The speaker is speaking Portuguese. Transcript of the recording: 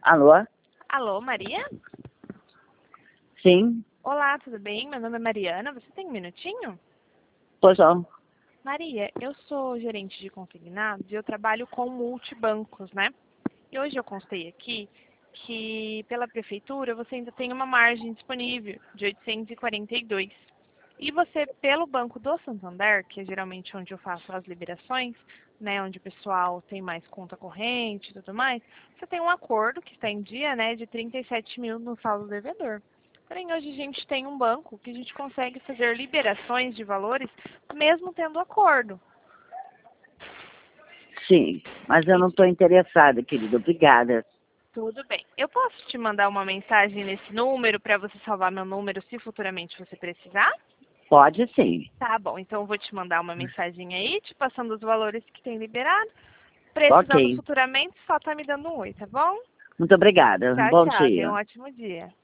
Alô? Alô, Maria? Sim? Olá, tudo bem? Meu nome é Mariana. Você tem um minutinho? Pois não. Maria, eu sou gerente de consignados e eu trabalho com multibancos, né? E hoje eu constei aqui que pela prefeitura você ainda tem uma margem disponível de 842. E você, pelo Banco do Santander, que é geralmente onde eu faço as liberações, né, onde o pessoal tem mais conta corrente e tudo mais, você tem um acordo que está em dia, né, de 37 mil no saldo devedor. Porém, hoje a gente tem um banco que a gente consegue fazer liberações de valores mesmo tendo acordo. Sim, mas eu não estou interessada, querida. Obrigada. Tudo bem. Eu posso te mandar uma mensagem nesse número para você salvar meu número se futuramente você precisar? Pode sim. Tá bom, então eu vou te mandar uma mensagem aí, te passando os valores que tem liberado. Ok. Precisando futuramente, só tá me dando um oi, tá bom? Muito obrigada. Tchau, Bom tchau. Tenha um dia. ótimo dia.